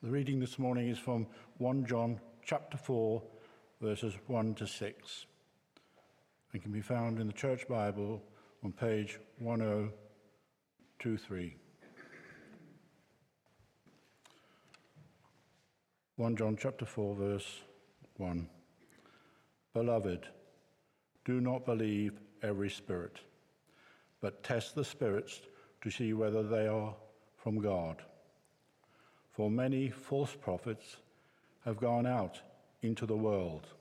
The reading this morning is from 1 John chapter 4, verses 1 to 6, and can be found in the Church Bible on page 1023. 1 John chapter 4, verse 1. Beloved, do not believe every spirit, but test the spirits to see whether they are from God. For many false prophets have gone out into the world.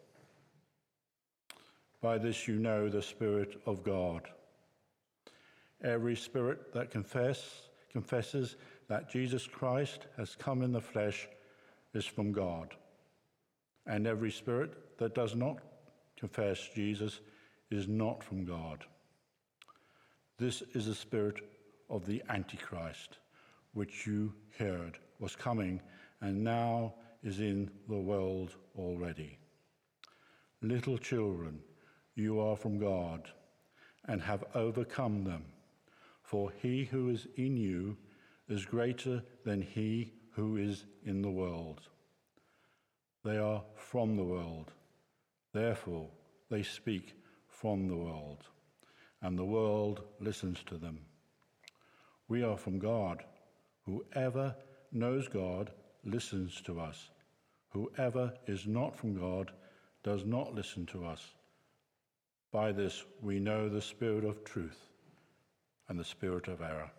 By this you know the Spirit of God. Every spirit that confesses that Jesus Christ has come in the flesh is from God. And every spirit that does not confess Jesus is not from God. This is the spirit of the Antichrist, which you heard was coming and now is in the world already. Little children, you are from God and have overcome them, for he who is in you is greater than he who is in the world. They are from the world, therefore they speak from the world, and the world listens to them. We are from God. Whoever knows God listens to us. Whoever is not from God does not listen to us. By this we know the spirit of truth and the spirit of error.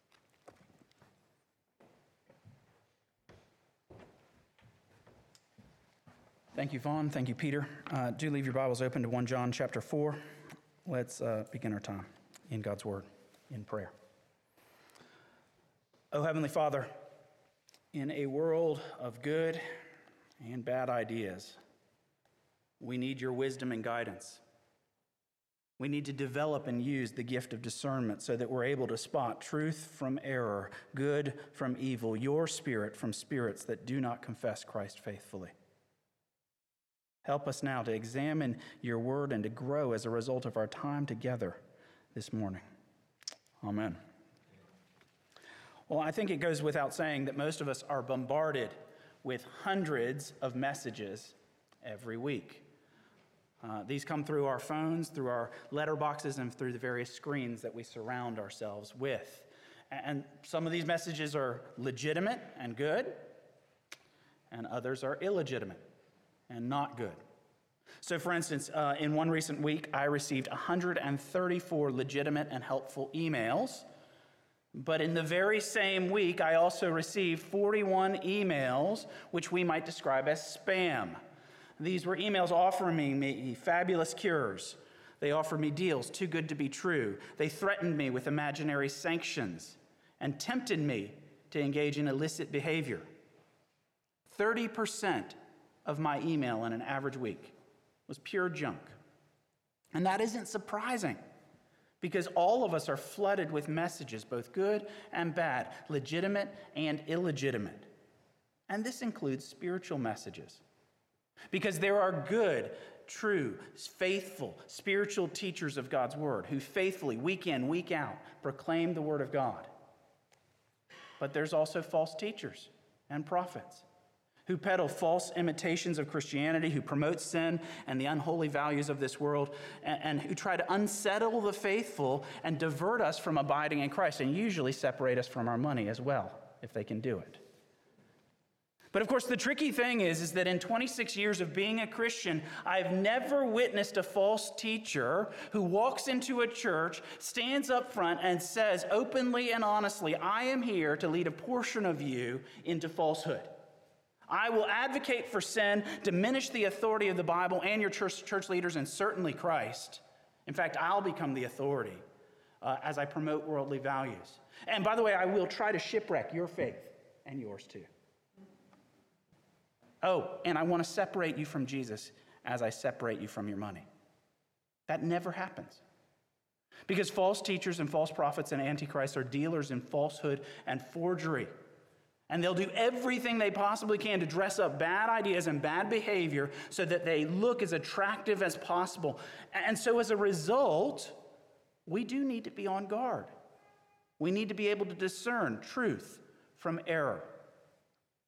Thank you, Vaughn. Thank you, Peter. Do leave your Bibles open to 1 John chapter 4. Let's begin our time in God's Word, in prayer. Oh, Heavenly Father, in a world of good and bad ideas, we need your wisdom and guidance. We need to develop and use the gift of discernment so that we're able to spot truth from error, good from evil, your spirit from spirits that do not confess Christ faithfully. Help us now to examine your word and to grow as a result of our time together this morning. Amen. Well, I think it goes without saying that most of us are bombarded with hundreds of messages every week. These come through our phones, through our letterboxes, and through the various screens that we surround ourselves with. And some of these messages are legitimate and good, and others are illegitimate and not good. So, for instance, in one recent week, I received 134 legitimate and helpful emails. But in the very same week, I also received 41 emails, which we might describe as spam. These were emails offering me fabulous cures. They offered me deals too good to be true. They threatened me with imaginary sanctions and tempted me to engage in illicit behavior. 30% of my email in an average week was pure junk. And that isn't surprising, because all of us are flooded with messages, both good and bad, legitimate and illegitimate. And this includes spiritual messages, because there are good, true, faithful, spiritual teachers of God's word who faithfully, week in, week out, proclaim the word of God. But there's also false teachers and prophets who peddle false imitations of Christianity, who promote sin and the unholy values of this world, and who try to unsettle the faithful and divert us from abiding in Christ, and usually separate us from our money as well, if they can do it. But of course, the tricky thing is that in 26 years of being a Christian, I've never witnessed a false teacher who walks into a church, stands up front, and says openly and honestly, I am here to lead a portion of you into falsehood. I will advocate for sin, diminish the authority of the Bible and your church leaders, and certainly Christ. In fact, I'll become the authority as I promote worldly values. And by the way, I will try to shipwreck your faith and yours too. Oh, and I want to separate you from Jesus as I separate you from your money. That never happens. Because false teachers and false prophets and antichrists are dealers in falsehood and forgery. And they'll do everything they possibly can to dress up bad ideas and bad behavior so that they look as attractive as possible. And so as a result, we do need to be on guard. We need to be able to discern truth from error.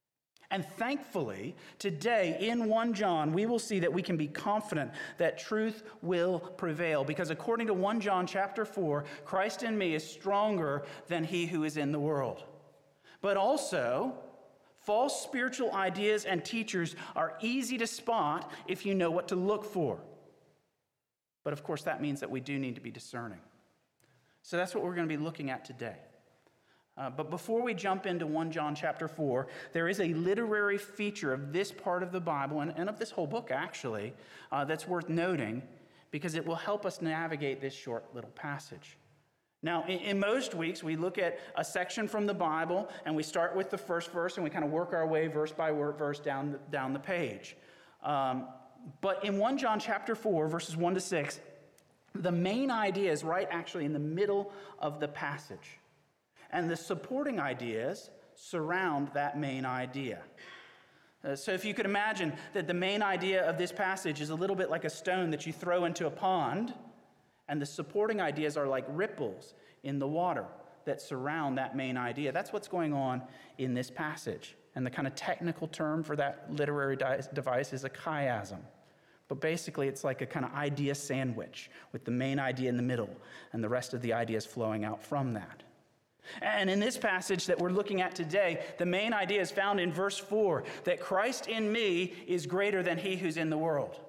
And thankfully, today in 1 John, we will see that we can be confident that truth will prevail. Because according to 1 John chapter 4, Christ in me is stronger than he who is in the world. But also, false spiritual ideas and teachers are easy to spot if you know what to look for. But of course, that means that we do need to be discerning. So that's what we're going to be looking at today. But before we jump into 1 John chapter 4, there is a literary feature of this part of the Bible, and of this whole book actually, that's worth noting because it will help us navigate this short little passage. Now, in most weeks, we look at a section from the Bible, and we start with the first verse, and we kind of work our way verse by verse down the page. But in 1 John chapter 4, verses 1 to 6, the main idea is right actually in the middle of the passage. And the supporting ideas surround that main idea. So if you could imagine that the main idea of this passage is a little bit like a stone that you throw into a pond, and the supporting ideas are like ripples in the water that surround that main idea. That's what's going on in this passage. And the kind of technical term for that literary device is a chiasm. But basically, it's like a kind of idea sandwich with the main idea in the middle and the rest of the ideas flowing out from that. And in this passage that we're looking at today, the main idea is found in verse 4, that Christ in me is greater than he who's in the world.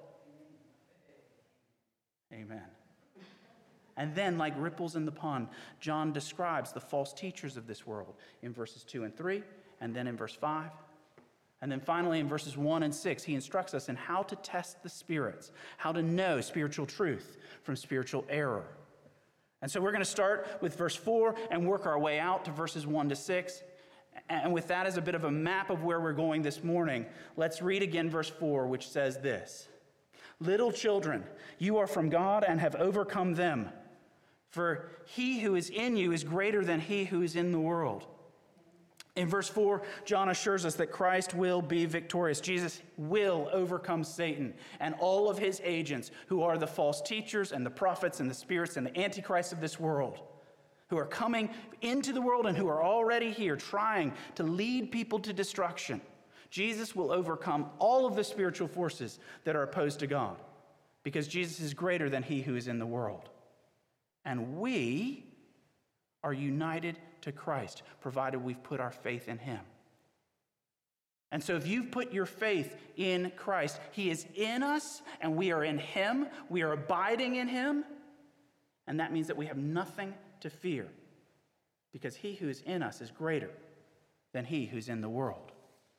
Amen. And then, like ripples in the pond, John describes the false teachers of this world in verses 2 and 3, and then in verse 5. And then finally in verses 1 and 6, he instructs us in how to test the spirits, how to know spiritual truth from spiritual error. And so we're going to start with verse 4 and work our way out to verses 1 to 6. And with that as a bit of a map of where we're going this morning, let's read again verse 4, which says this: "Little children, you are from God and have overcome them. For he who is in you is greater than he who is in the world." In verse 4, John assures us that Christ will be victorious. Jesus will overcome Satan and all of his agents, who are the false teachers and the prophets and the spirits and the antichrists of this world, who are coming into the world and who are already here trying to lead people to destruction. Jesus will overcome all of the spiritual forces that are opposed to God, because Jesus is greater than he who is in the world. And we are united to Christ, provided we've put our faith in him. And so if you've put your faith in Christ, he is in us and we are in him. We are abiding in him. And that means that we have nothing to fear, because he who is in us is greater than he who's in the world.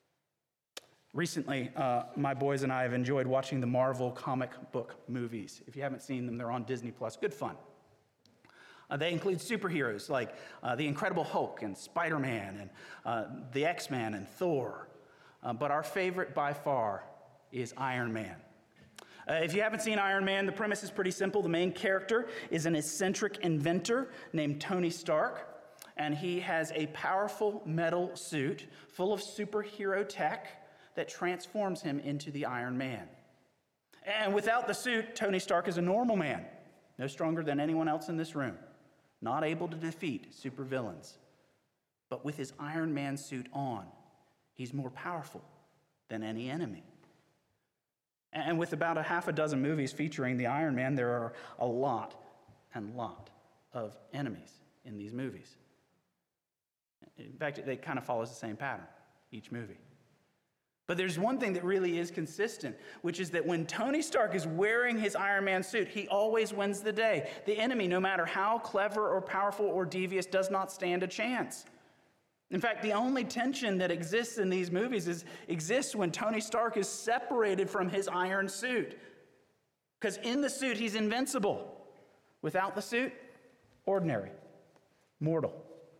Recently, my boys and I have enjoyed watching the Marvel comic book movies. If you haven't seen them, they're on Disney+. Good fun. They include superheroes like the Incredible Hulk and Spider-Man and the X-Men and Thor. But our favorite by far is Iron Man. If you haven't seen Iron Man, the premise is pretty simple. The main character is an eccentric inventor named Tony Stark, and he has a powerful metal suit full of superhero tech that transforms him into the Iron Man. And without the suit, Tony Stark is a normal man, no stronger than anyone else in this room, not able to defeat supervillains. But with his Iron Man suit on, he's more powerful than any enemy. And with about a half a dozen movies featuring the Iron Man, there are a lot of enemies in these movies. In fact, it kind of follows the same pattern, each movie. But there's one thing that really is consistent, which is that when Tony Stark is wearing his Iron Man suit, he always wins the day. The enemy, no matter how clever or powerful or devious, does not stand a chance. In fact, the only tension that exists in these movies exists when Tony Stark is separated from his iron suit. Because in the suit, he's invincible. Without the suit, ordinary, mortal.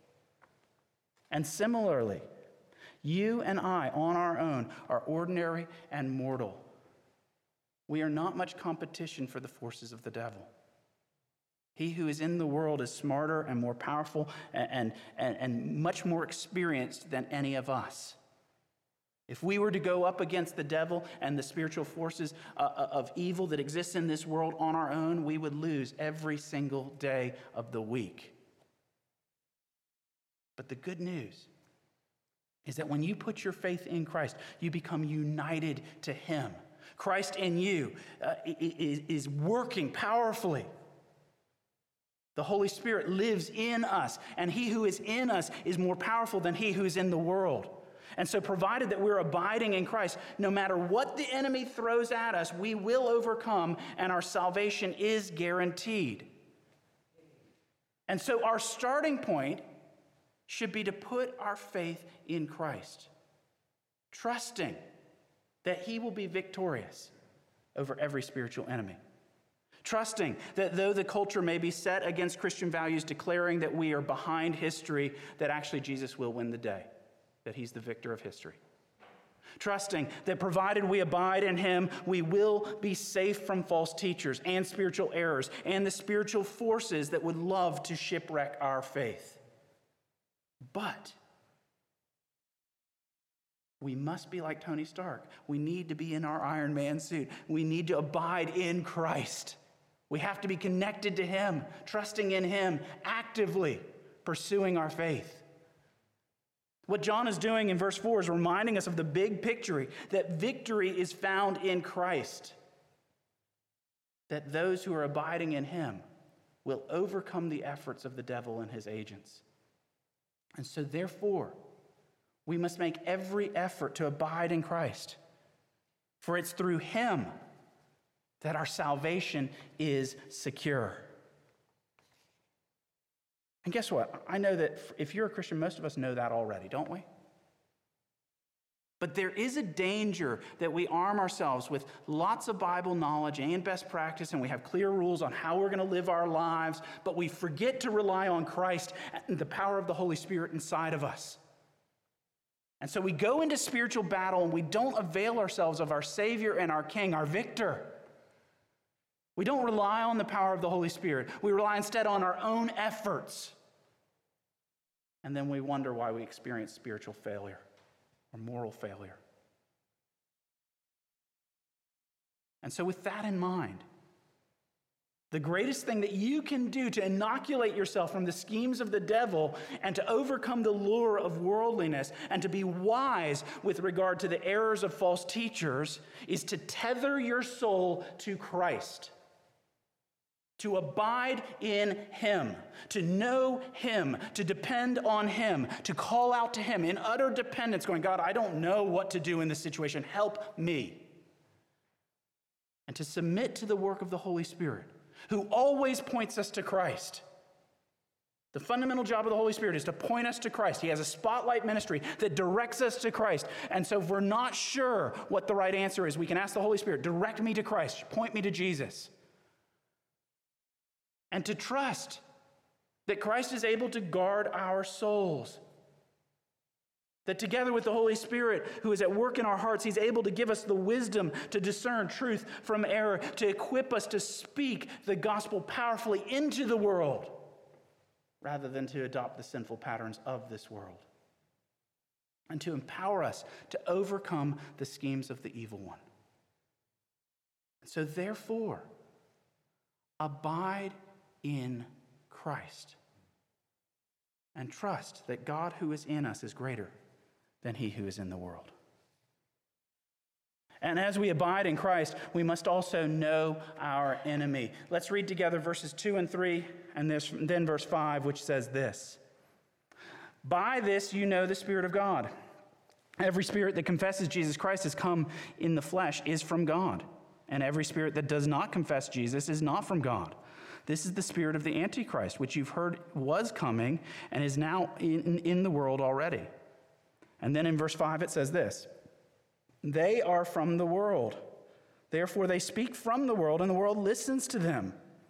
And similarly, you and I, on our own, are ordinary and mortal. We are not much competition for the forces of the devil. He who is in the world is smarter and more powerful and much more experienced than any of us. If we were to go up against the devil and the spiritual forces of evil that exist in this world on our own, we would lose every single day of the week. But the good news is that when you put your faith in Christ, you become united to him. Christ in you is working powerfully. The Holy Spirit lives in us, and he who is in us is more powerful than he who is in the world. And so provided that we're abiding in Christ, no matter what the enemy throws at us, we will overcome, and our salvation is guaranteed. And so our starting point should be to put our faith in Christ, trusting that he will be victorious over every spiritual enemy. Trusting that though the culture may be set against Christian values, declaring that we are behind history, that actually Jesus will win the day, that he's the victor of history. Trusting that provided we abide in him, we will be safe from false teachers and spiritual errors and the spiritual forces that would love to shipwreck our faith. But we must be like Tony Stark. We need to be in our Iron Man suit. We need to abide in Christ. We have to be connected to him, trusting in him, actively pursuing our faith. What John is doing in verse 4 is reminding us of the big picture, that victory is found in Christ. That those who are abiding in him will overcome the efforts of the devil and his agents. And so therefore, we must make every effort to abide in Christ. For it's through him that our salvation is secure. And guess what? I know that if you're a Christian, most of us know that already, don't we? But there is a danger that we arm ourselves with lots of Bible knowledge and best practice, and we have clear rules on how we're going to live our lives, but we forget to rely on Christ and the power of the Holy Spirit inside of us. And so we go into spiritual battle and we don't avail ourselves of our Savior and our King, our victor. We don't rely on the power of the Holy Spirit. We rely instead on our own efforts. And then we wonder why we experience spiritual failure or moral failure. And so with that in mind, the greatest thing that you can do to inoculate yourself from the schemes of the devil and to overcome the lure of worldliness and to be wise with regard to the errors of false teachers is to tether your soul to Christ. To abide in him, to know him, to depend on him, to call out to him in utter dependence, going, God, I don't know what to do in this situation. Help me. And to submit to the work of the Holy Spirit, who always points us to Christ. The fundamental job of the Holy Spirit is to point us to Christ. He has a spotlight ministry that directs us to Christ. And so if we're not sure what the right answer is, we can ask the Holy Spirit, direct me to Christ, point me to Jesus. And to trust that Christ is able to guard our souls. That together with the Holy Spirit, who is at work in our hearts, he's able to give us the wisdom to discern truth from error, to equip us to speak the gospel powerfully into the world, rather than to adopt the sinful patterns of this world. And to empower us to overcome the schemes of the evil one. So therefore, abide in Christ and trust that God who is in us is greater than he who is in the world. And as we abide in Christ, we must also know our enemy. Let's read together verses 2 and 3, and then verse 5, which says this. By this you know the Spirit of God. Every spirit that confesses Jesus Christ has come in the flesh is from God. And every spirit that does not confess Jesus is not from God. This is the spirit of the Antichrist, which you've heard was coming and is now in the world already. And then in verse 5 it says this, they are from the world. Therefore they speak from the world, and the world listens to them.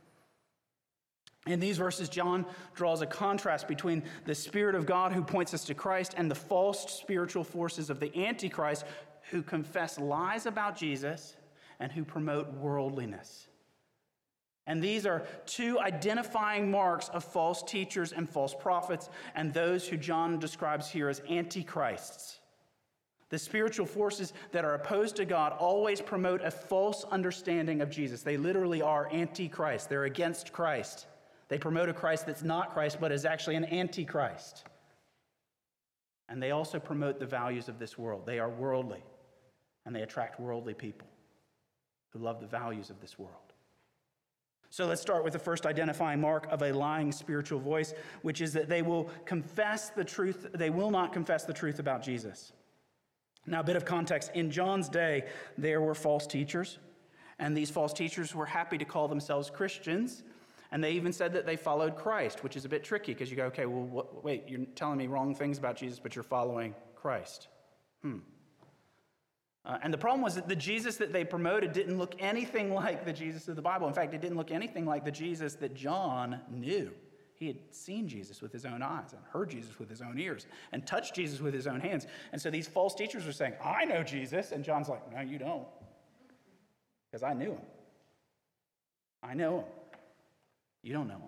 In these verses, John draws a contrast between the Spirit of God who points us to Christ and the false spiritual forces of the Antichrist who confess lies about Jesus and who promote worldliness. And these are two identifying marks of false teachers and false prophets, and those who John describes here as antichrists. The spiritual forces that are opposed to God always promote a false understanding of Jesus. They literally are antichrist. They're against Christ. They promote a Christ that's not Christ, but is actually an antichrist. And they also promote the values of this world. They are worldly, and they attract worldly people who love the values of this world. So let's start with the first identifying mark of a lying spiritual voice, which is that they will confess the truth. They will not confess the truth about Jesus. Now, a bit of context. In John's day, there were false teachers, and these false teachers were happy to call themselves Christians, and they even said that they followed Christ, which is a bit tricky because you go, okay, well, wait, you're telling me wrong things about Jesus, but you're following Christ. And the problem was that the Jesus that they promoted didn't look anything like the Jesus of the Bible. In fact, it didn't look anything like the Jesus that John knew. He had seen Jesus with his own eyes and heard Jesus with his own ears and touched Jesus with his own hands. And so these false teachers were saying, I know Jesus. And John's like, no, you don't. Because I knew him. I know him. You don't know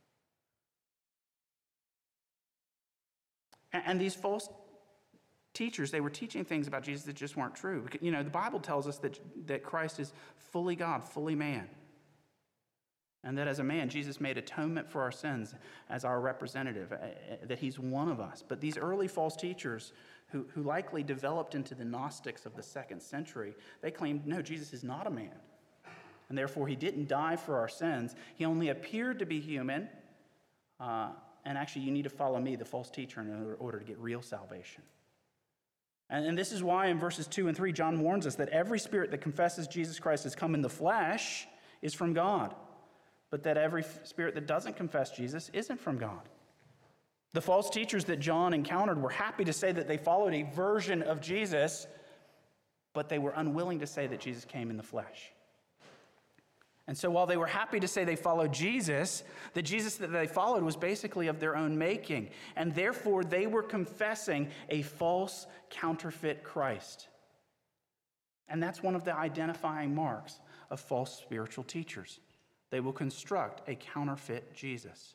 him. And these false teachers, they were teaching things about Jesus that just weren't true. You know, the Bible tells us that Christ is fully God, fully man. And that as a man, Jesus made atonement for our sins as our representative, that he's one of us. But these early false teachers who likely developed into the Gnostics of the 2nd century, they claimed, no, Jesus is not a man. And therefore, he didn't die for our sins. He only appeared to be human. And actually, you need to follow me, the false teacher, in order to get real salvation. And this is why in verses 2 and 3, John warns us that every spirit that confesses Jesus Christ has come in the flesh is from God, but that every spirit that doesn't confess Jesus isn't from God. The false teachers that John encountered were happy to say that they followed a version of Jesus, but they were unwilling to say that Jesus came in the flesh. And so while they were happy to say they followed Jesus, the Jesus that they followed was basically of their own making. And therefore, they were confessing a false, counterfeit Christ. And that's one of the identifying marks of false spiritual teachers. They will construct a counterfeit Jesus.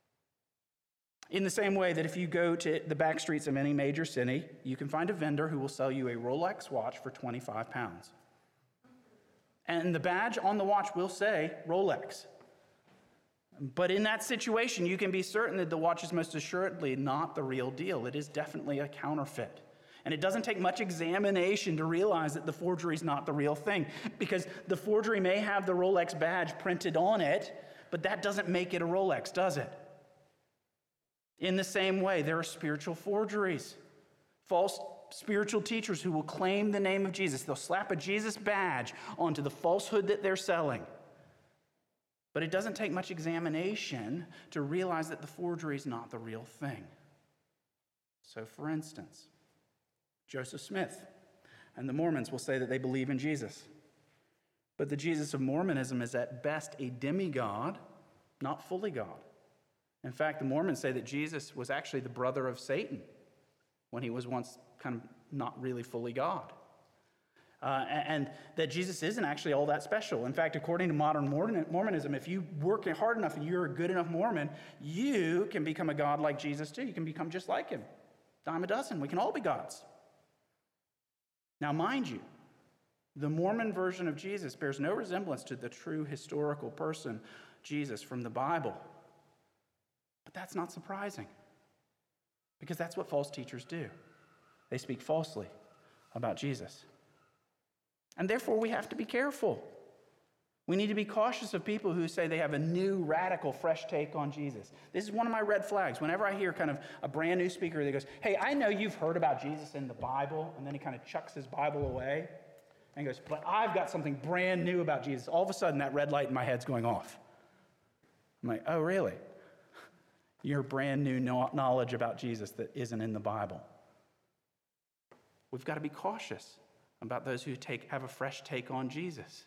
In the same way that if you go to the back streets of any major city, you can find a vendor who will sell you a Rolex watch for 25 pounds. And the badge on the watch will say Rolex. But in that situation, you can be certain that the watch is most assuredly not the real deal. It is definitely a counterfeit. And it doesn't take much examination to realize that the forgery is not the real thing, because the forgery may have the Rolex badge printed on it, but that doesn't make it a Rolex, does it? In the same way, there are spiritual forgeries. False spiritual teachers who will claim the name of Jesus. They'll slap a Jesus badge onto the falsehood that they're selling. But it doesn't take much examination to realize that the forgery is not the real thing. So, for instance, Joseph Smith and the Mormons will say that they believe in Jesus. But the Jesus of Mormonism is at best a demigod, not fully God. In fact, the Mormons say that Jesus was actually the brother of Satan when he was once kind of not really fully God. And that Jesus isn't actually all that special. In fact, according to modern Mormonism, if you work hard enough and you're a good enough Mormon, you can become a God like Jesus too. You can become just like him. Dime a dozen. We can all be gods. Now, mind you, the Mormon version of Jesus bears no resemblance to the true historical person, Jesus, from the Bible. But that's not surprising, because that's what false teachers do. They speak falsely about Jesus. And therefore, we have to be careful. We need to be cautious of people who say they have a new, radical, fresh take on Jesus. This is one of my red flags. Whenever I hear kind of a brand new speaker that goes, hey, I know you've heard about Jesus in the Bible, and then he kind of chucks his Bible away, and he goes, but I've got something brand new about Jesus. All of a sudden, that red light in my head's going off. I'm like, oh, really? Your brand new knowledge about Jesus that isn't in the Bible. We've got to be cautious about those who have a fresh take on Jesus.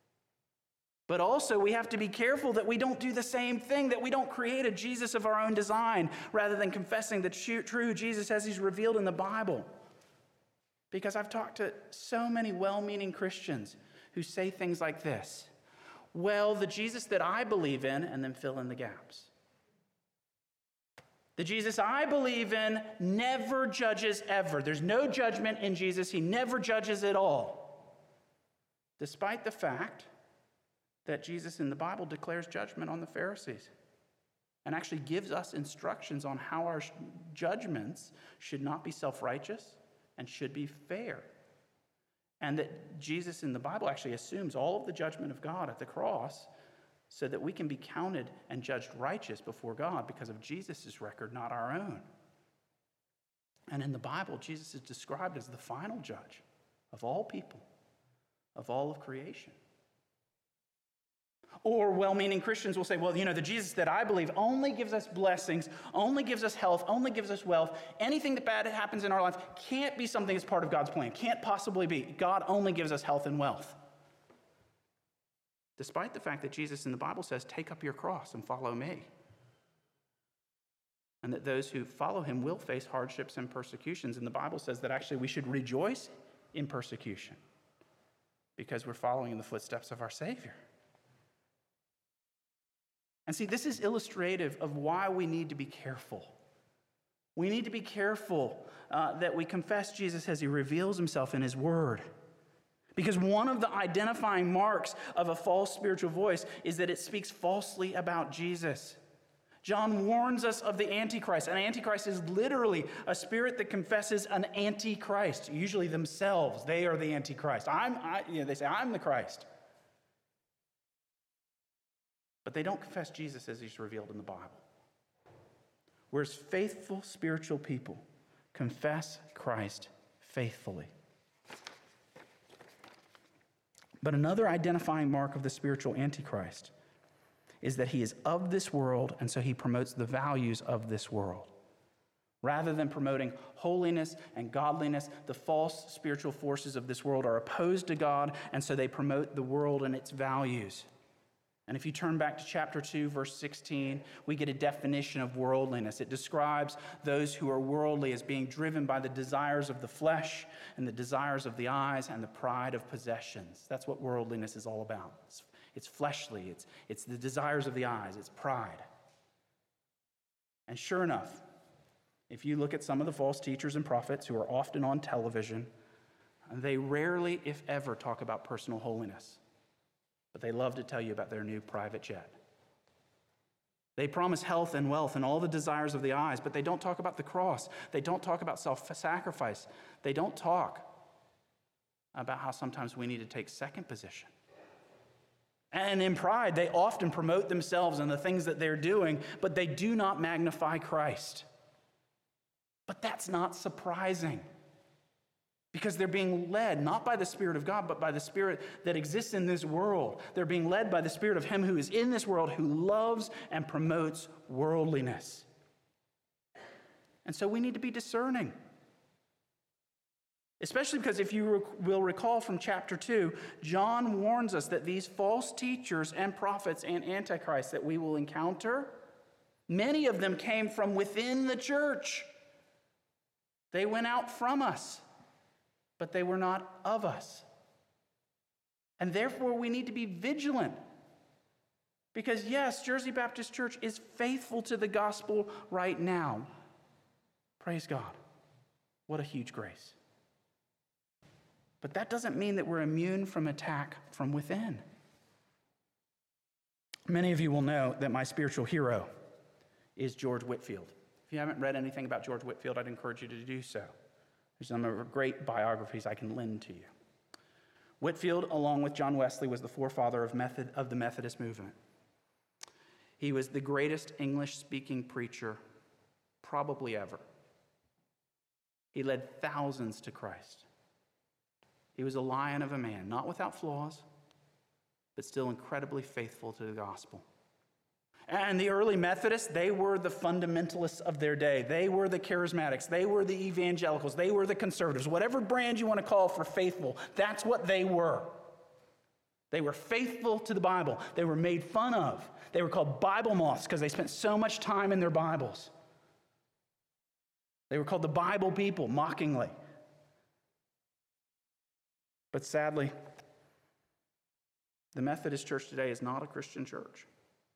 But also, we have to be careful that we don't do the same thing, that we don't create a Jesus of our own design rather than confessing the true Jesus as he's revealed in the Bible. Because I've talked to so many well-meaning Christians who say things like this: well, the Jesus that I believe in, and then fill in the gaps. The Jesus I believe in never judges ever. There's no judgment in Jesus. He never judges at all. Despite the fact that Jesus in the Bible declares judgment on the Pharisees. and actually gives us instructions on how our judgments should not be self-righteous and should be fair. And that Jesus in the Bible actually assumes all of the judgment of God at the cross so that we can be counted and judged righteous before God because of Jesus' record, not our own. And in the Bible, Jesus is described as the final judge of all people, of all of creation. Or well-meaning Christians will say, well, the Jesus that I believe only gives us blessings, only gives us health, only gives us wealth. Anything that bad happens in our life can't be something that's part of God's plan. Can't possibly be. God only gives us health and wealth. Despite the fact that Jesus in the Bible says, take up your cross and follow me. And that those who follow him will face hardships and persecutions. And the Bible says that actually we should rejoice in persecution because we're following in the footsteps of our Savior. And see, this is illustrative of why we need to be careful. We need to be careful that we confess Jesus as he reveals himself in his word. Because one of the identifying marks of a false spiritual voice is that it speaks falsely about Jesus. John warns us of the Antichrist. An Antichrist is literally a spirit that confesses an Antichrist, usually themselves. They are the Antichrist. They say, I'm the Christ. But they don't confess Jesus as he's revealed in the Bible. Whereas faithful spiritual people confess Christ faithfully. But another identifying mark of the spiritual Antichrist is that he is of this world, and so he promotes the values of this world. Rather than promoting holiness and godliness, the false spiritual forces of this world are opposed to God, and so they promote the world and its values. And if you turn back to chapter 2, verse 16, we get a definition of worldliness. It describes those who are worldly as being driven by the desires of the flesh and the desires of the eyes and the pride of possessions. That's what worldliness is all about. It's fleshly. It's the desires of the eyes. It's pride. And sure enough, if you look at some of the false teachers and prophets who are often on television, they rarely, if ever, talk about personal holiness. But they love to tell you about their new private jet. They promise health and wealth and all the desires of the eyes, but they don't talk about the cross. They don't talk about self-sacrifice. They don't talk about how sometimes we need to take second position. And in pride, they often promote themselves and the things that they're doing, but they do not magnify Christ. But that's not surprising. Because they're being led not by the Spirit of God, but by the Spirit that exists in this world. They're being led by the Spirit of him who is in this world, who loves and promotes worldliness. And so we need to be discerning. Especially because if you will recall from chapter 2, John warns us that these false teachers and prophets and antichrists that we will encounter, many of them came from within the church. They went out from us, but they were not of us. And therefore, we need to be vigilant. Because yes, Jersey Baptist Church is faithful to the gospel right now. Praise God. What a huge grace. But that doesn't mean that we're immune from attack from within. Many of you will know that my spiritual hero is George Whitefield. If you haven't read anything about George Whitefield, I'd encourage you to do so. There's some great biographies I can lend to you. Whitefield, along with John Wesley, was the forefather of the Methodist movement. He was the greatest English-speaking preacher probably ever. He led thousands to Christ. He was a lion of a man, not without flaws, but still incredibly faithful to the gospel. And the early Methodists, they were the fundamentalists of their day. They were the charismatics. They were the evangelicals. They were the conservatives. Whatever brand you want to call for faithful, that's what they were. They were faithful to the Bible. They were made fun of. They were called Bible moths because they spent so much time in their Bibles. They were called the Bible people, mockingly. But sadly, the Methodist Church today is not a Christian church.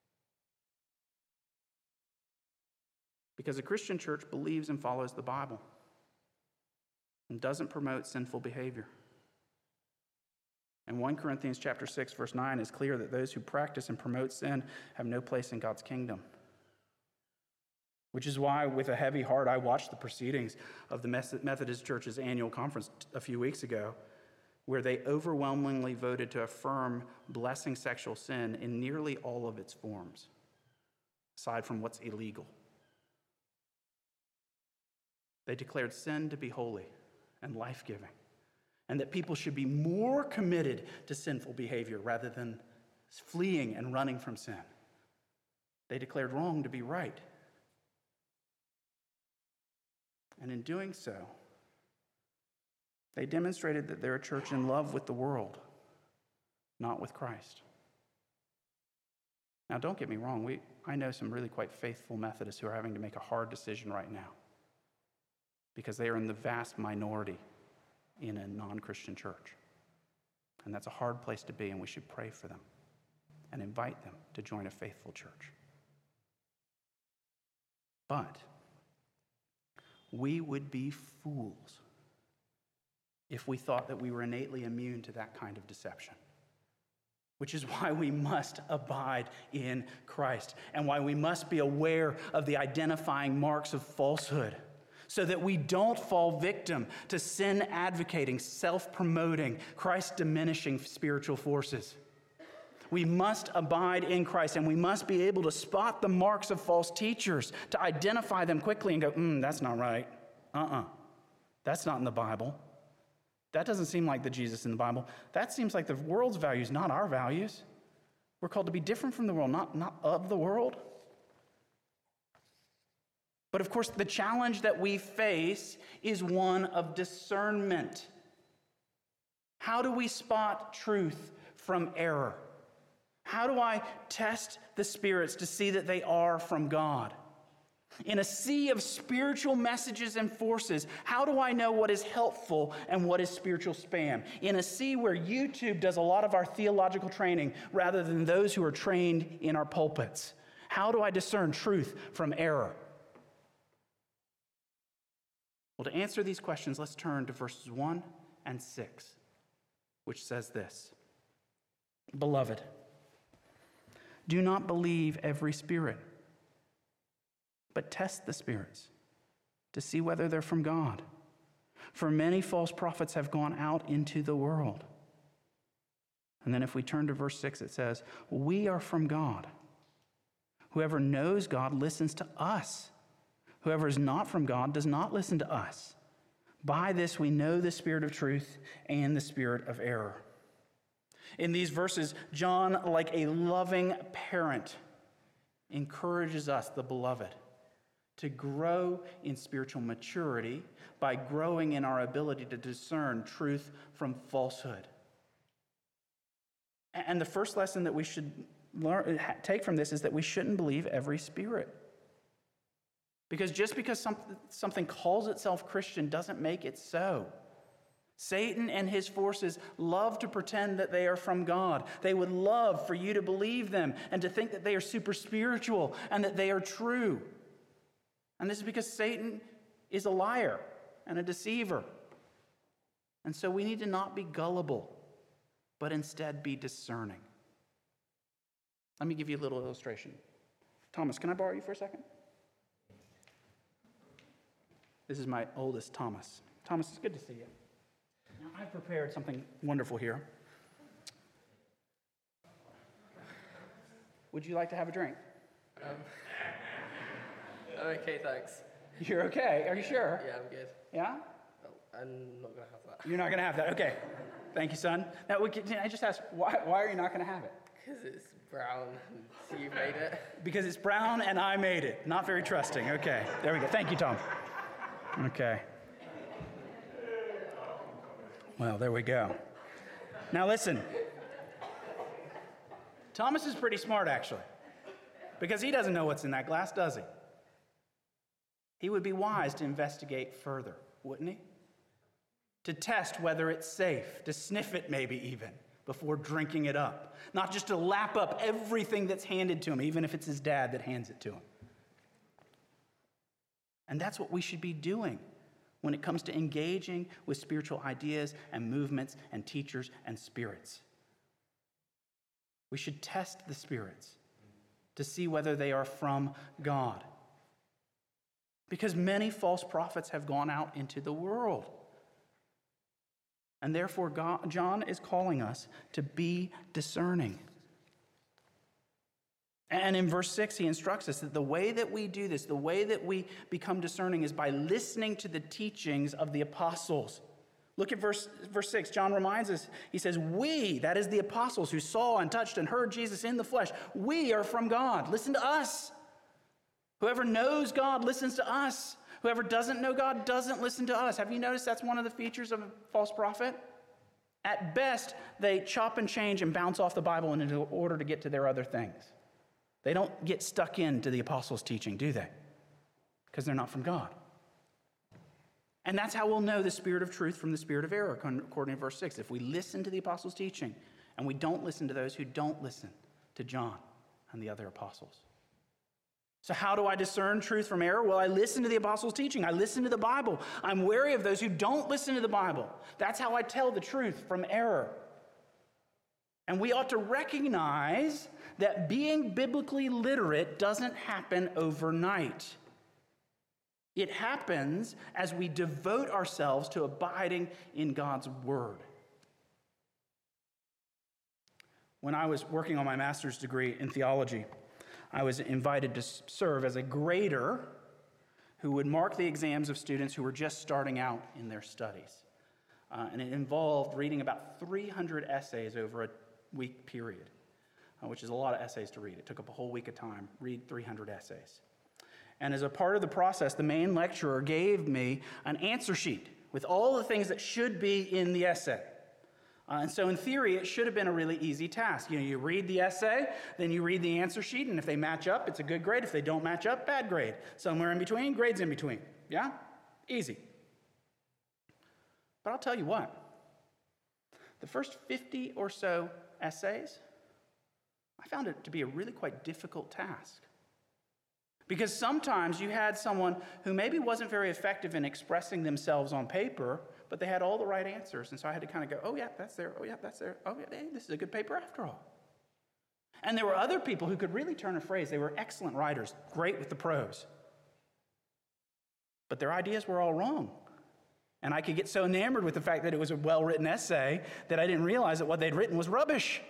Because a Christian church believes and follows the Bible and doesn't promote sinful behavior. And 1 Corinthians chapter 6, verse 9 is clear that those who practice and promote sin have no place in God's kingdom. Which is why, with a heavy heart, I watched the proceedings of the Methodist Church's annual conference a few weeks ago, where they overwhelmingly voted to affirm blessing sexual sin in nearly all of its forms, aside from what's illegal. They declared sin to be holy and life-giving, and that people should be more committed to sinful behavior rather than fleeing and running from sin. They declared wrong to be right. And in doing so, they demonstrated that they're a church in love with the world, not with Christ. Now, don't get me wrong. I know some really quite faithful Methodists who are having to make a hard decision right now because they are in the vast minority in a non-Christian church. And that's a hard place to be, and we should pray for them and invite them to join a faithful church. But we would be fools if we thought that we were innately immune to that kind of deception, which is why we must abide in Christ and why we must be aware of the identifying marks of falsehood so that we don't fall victim to sin-advocating, self-promoting, Christ-diminishing spiritual forces. We must abide in Christ, and we must be able to spot the marks of false teachers, to identify them quickly and go, that's not right. That's not in the Bible. That doesn't seem like the Jesus in the Bible. That seems like the world's values, not our values. We're called to be different from the world, not of the world. But of course, the challenge that we face is one of discernment. How do we spot truth from error? How do I test the spirits to see that they are from God? In a sea of spiritual messages and forces, how do I know what is helpful and what is spiritual spam? In a sea where YouTube does a lot of our theological training rather than those who are trained in our pulpits, how do I discern truth from error? Well, to answer these questions, let's turn to verses 1 and 6, which says this: Beloved, do not believe every spirit, but test the spirits to see whether they're from God. For many false prophets have gone out into the world. And then if we turn to verse 6, it says, we are from God. Whoever knows God listens to us. Whoever is not from God does not listen to us. By this we know the spirit of truth and the spirit of error. In these verses, John, like a loving parent, encourages us, the beloved, to grow in spiritual maturity by growing in our ability to discern truth from falsehood. And the first lesson that we should take from this is that we shouldn't believe every spirit. Because just because something calls itself Christian doesn't make it so. Satan and his forces love to pretend that they are from God. They would love for you to believe them and to think that they are super spiritual and that they are true. And this is because Satan is a liar and a deceiver. And so we need to not be gullible, but instead be discerning. Let me give you a little illustration. Thomas, can I borrow you for a second? This is my oldest, Thomas. Thomas, it's good to see you. Now, I've prepared something wonderful here. Would you like to have a drink? I'm okay, thanks. You're okay. Are you sure? Yeah, I'm good. Yeah? Oh, I'm not going to have that. You're not going to have that. Okay. Thank you, son. Now, can I just ask, why are you not going to have it? Because it's brown and you made it. Because it's brown and I made it. Not very trusting. Okay. There we go. Thank you, Tom. Okay. Well, there we go. Now, listen. Thomas is pretty smart, actually, because he doesn't know what's in that glass, does he? He would be wise to investigate further, wouldn't he? To test whether it's safe, to sniff it maybe even, before drinking it up. Not just to lap up everything that's handed to him, even if it's his dad that hands it to him. And that's what we should be doing when it comes to engaging with spiritual ideas and movements and teachers and spirits. We should test the spirits to see whether they are from God. because many false prophets have gone out into the world. And therefore, John is calling us to be discerning. And in verse 6, he instructs us that the way that we do this, the way that we become discerning, is by listening to the teachings of the apostles. Look at verse 6. John reminds us, he says, we, that is the apostles who saw and touched and heard Jesus in the flesh, we are from God. Listen to us. Whoever knows God listens to us. Whoever doesn't know God doesn't listen to us. Have you noticed that's one of the features of a false prophet? At best, they chop and change and bounce off the Bible in order to get to their other things. They don't get stuck into the apostles' teaching, do they? Because they're not from God. And that's how we'll know the spirit of truth from the spirit of error, according to verse 6. If we listen to the apostles' teaching and we don't listen to those who don't listen to John and the other apostles. So how do I discern truth from error? Well, I listen to the apostles' teaching. I listen to the Bible. I'm wary of those who don't listen to the Bible. That's how I tell the truth from error. And we ought to recognize that being biblically literate doesn't happen overnight. It happens as we devote ourselves to abiding in God's word. When I was working on my master's degree in theology, I was invited to serve as a grader who would mark the exams of students who were just starting out in their studies. And it involved reading about 300 essays over a week period, which is a lot of essays to read. It took up a whole week of time, read 300 essays. And as a part of the process, the main lecturer gave me an answer sheet with all the things that should be in the essay. And so in theory, it should have been a really easy task. You read the essay, then you read the answer sheet, and if they match up, it's a good grade. If they don't match up, bad grade. Somewhere in between, grades in between. Yeah? Easy. But I'll tell you what. The first 50 or so essays, I found it to be a really quite difficult task. Because sometimes you had someone who maybe wasn't very effective in expressing themselves on paper, but they had all the right answers. And so I had to kind of go, oh, yeah, that's there. Oh, yeah, that's there. Oh, yeah, hey, this is a good paper after all. And there were other people who could really turn a phrase. They were excellent writers, great with the prose. But their ideas were all wrong. And I could get so enamored with the fact that it was a well-written essay that I didn't realize that what they'd written was rubbish.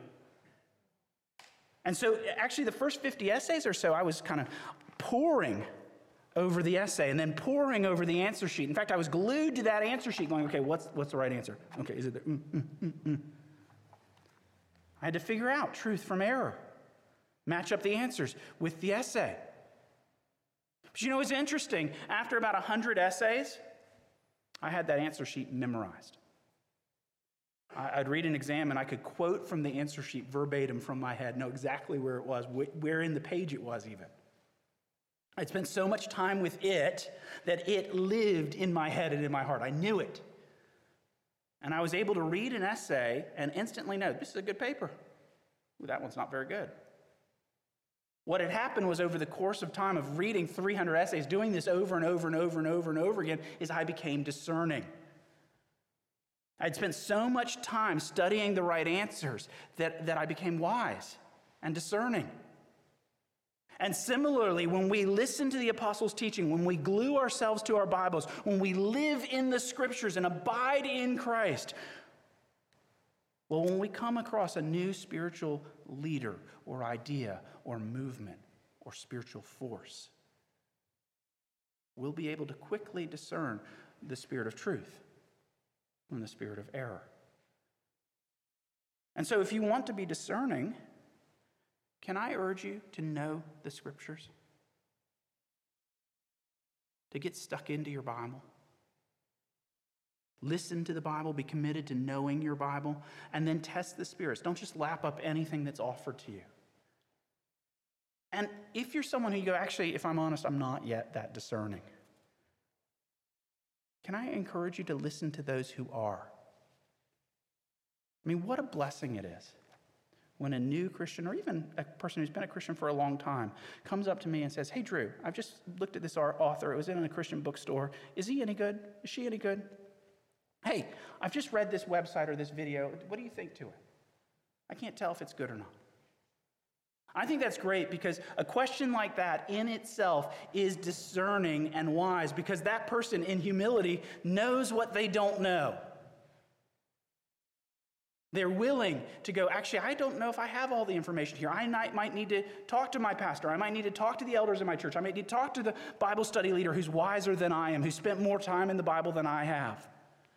And so actually the first 50 essays or so, I was kind of poring over the essay and then poring over the answer sheet. In fact, I was glued to that answer sheet going, okay, what's the right answer? Okay, is it there? I had to figure out truth from error, match up the answers with the essay. But you know what's interesting? After about 100 essays, I had that answer sheet memorized. I'd read an exam and I could quote from the answer sheet verbatim from my head, know exactly where it was, where in the page it was even. I'd spent so much time with it that it lived in my head and in my heart. I knew it. And I was able to read an essay and instantly know, this is a good paper. Ooh, that one's not very good. What had happened was over the course of time of reading 300 essays, doing this over and over and over and over and over again, is I became discerning. I'd spent so much time studying the right answers that I became wise and discerning. And similarly, when we listen to the apostles' teaching, when we glue ourselves to our Bibles, when we live in the scriptures and abide in Christ, well, when we come across a new spiritual leader or idea or movement or spiritual force, we'll be able to quickly discern the spirit of truth from the spirit of error. And so if you want to be discerning, can I urge you to know the scriptures? To get stuck into your Bible? Listen to the Bible, be committed to knowing your Bible, and then test the spirits. Don't just lap up anything that's offered to you. And if you're someone who you go, actually, if I'm honest, I'm not yet that discerning, can I encourage you to listen to those who are? I mean, what a blessing it is when a new Christian, or even a person who's been a Christian for a long time, comes up to me and says, hey, Drew, I've just looked at this author. It was in a Christian bookstore. Is he any good? Is she any good? Hey, I've just read this website or this video. What do you think to it? I can't tell if it's good or not. I think that's great because a question like that in itself is discerning and wise because that person in humility knows what they don't know. They're willing to go, actually, I don't know if I have all the information here. I might need to talk to my pastor. I might need to talk to the elders in my church. I might need to talk to the Bible study leader who's wiser than I am, who spent more time in the Bible than I have.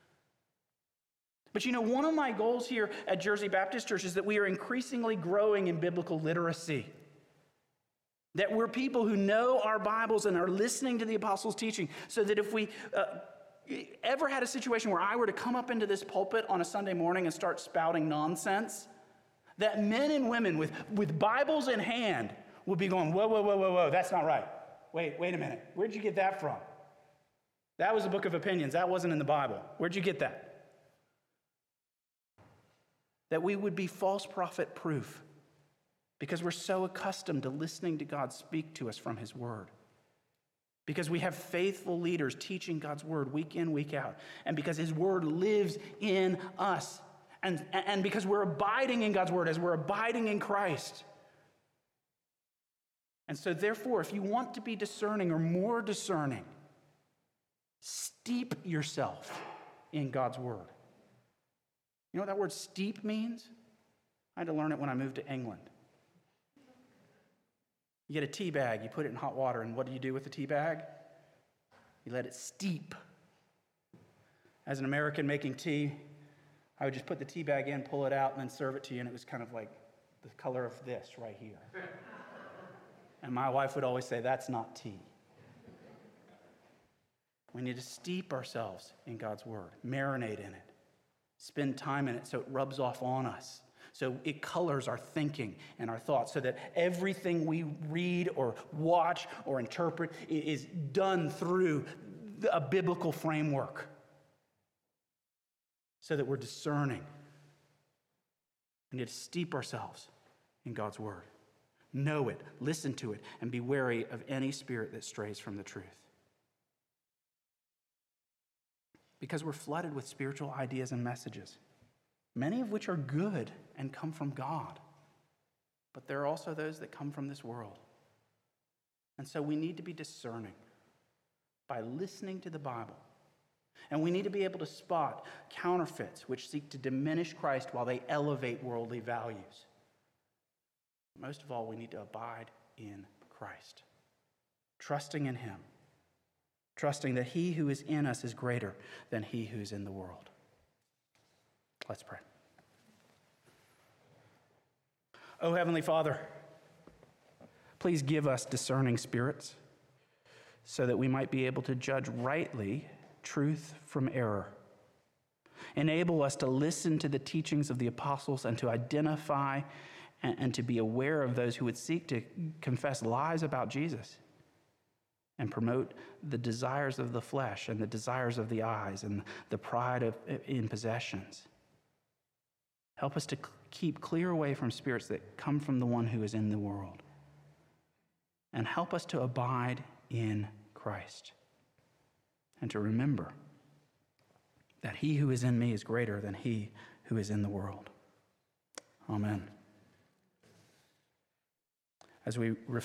But one of my goals here at Jersey Baptist Church is that we are increasingly growing in biblical literacy. That we're people who know our Bibles and are listening to the apostles' teaching, so that if we ever had a situation where I were to come up into this pulpit on a Sunday morning and start spouting nonsense, that men and women with Bibles in hand would be going, whoa, that's not right. Wait a minute. Where'd you get that from? That was a book of opinions. That wasn't in the Bible. Where'd you get that? That we would be false prophet proof because we're so accustomed to listening to God speak to us from his word. Because we have faithful leaders teaching God's word week in, week out. And because his word lives in us. And because we're abiding in God's word as we're abiding in Christ. And so therefore, if you want to be discerning or more discerning, steep yourself in God's word. You know what that word steep means? I had to learn it when I moved to England. You get a tea bag, you put it in hot water, and what do you do with the tea bag? You let it steep. As an American making tea, I would just put the tea bag in, pull it out, and then serve it to you, and it was kind of like the color of this right here. And my wife would always say, that's not tea. We need to steep ourselves in God's word, marinate in it, spend time in it so it rubs off on us. So it colors our thinking and our thoughts so that everything we read or watch or interpret is done through a biblical framework so that we're discerning. We need to steep ourselves in God's word. Know it, listen to it, and be wary of any spirit that strays from the truth. Because we're flooded with spiritual ideas and messages, many of which are good and come from God. But there are also those that come from this world. And so we need to be discerning by listening to the Bible. And we need to be able to spot counterfeits which seek to diminish Christ while they elevate worldly values. Most of all, we need to abide in Christ, trusting in him, trusting that he who is in us is greater than he who is in the world. Let's pray. Oh, Heavenly Father, please give us discerning spirits so that we might be able to judge rightly truth from error. Enable us to listen to the teachings of the apostles and to identify and to be aware of those who would seek to confess lies about Jesus and promote the desires of the flesh and the desires of the eyes and the pride in possessions. Help us to keep clear away from spirits that come from the one who is in the world. And help us to abide in Christ. And to remember that he who is in me is greater than he who is in the world. Amen. As we reflect